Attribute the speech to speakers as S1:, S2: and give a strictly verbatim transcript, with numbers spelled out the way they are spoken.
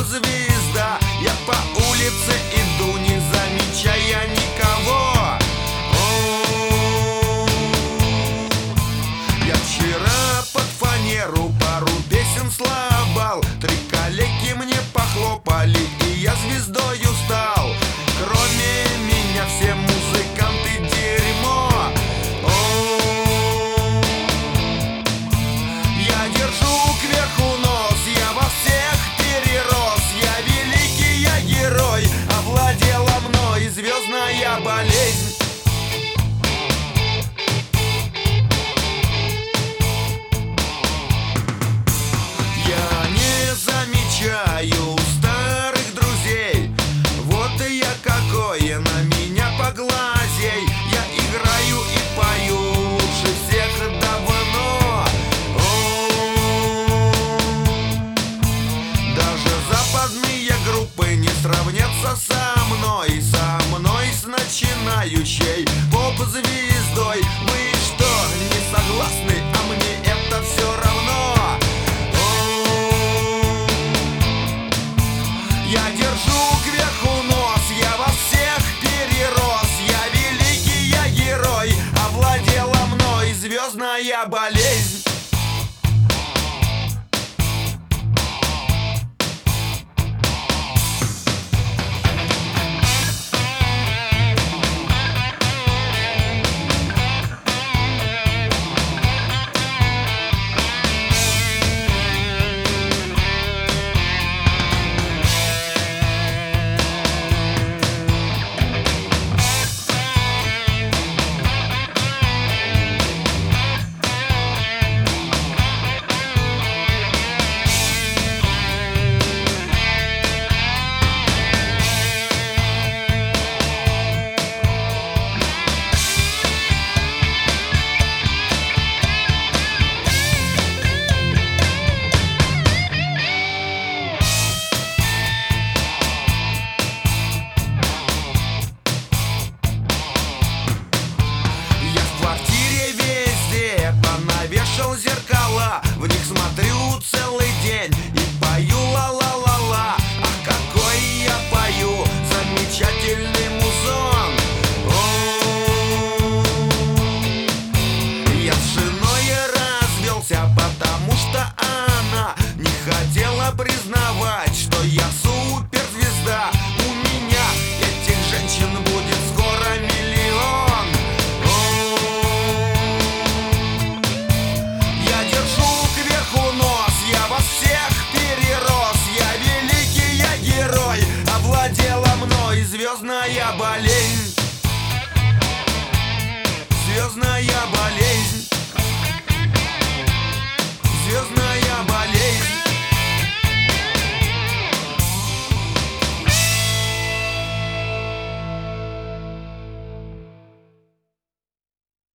S1: поп-звезда. Я по улице иду, не замечая никого. О, я вчера под фанеру пару песен слабал. Три коллеги мне похлопали, и я звездою стал. Кроме меня все музыканты дерьмо. О, я держу кверху нос, я во всех перерос. Я великий, я герой, овладела мной звездная болезнь. Я не замечаю старых друзей. Вот и я какое, на меня поглазей. Я играю и пою лучше всех давно. О, даже западные группы не сравнятся со мной. Со мной, с начинающей поп-звездой. Вы что, не согласны? А мне это все равно. О, я держу кверху нос, я во всех перерос. Я великий, я герой, овладела мной звездная болезнь. Навешал зеркала, в них смотрю целый день и пою ла-ла-ла-ла. Ах, какой я пою, замечательный музон. О, я с женой развелся, потому что она не хотела признавать, что я суперзвезда. У меня этих женщин будет скоро миллион. Овладела мной звездная болезнь.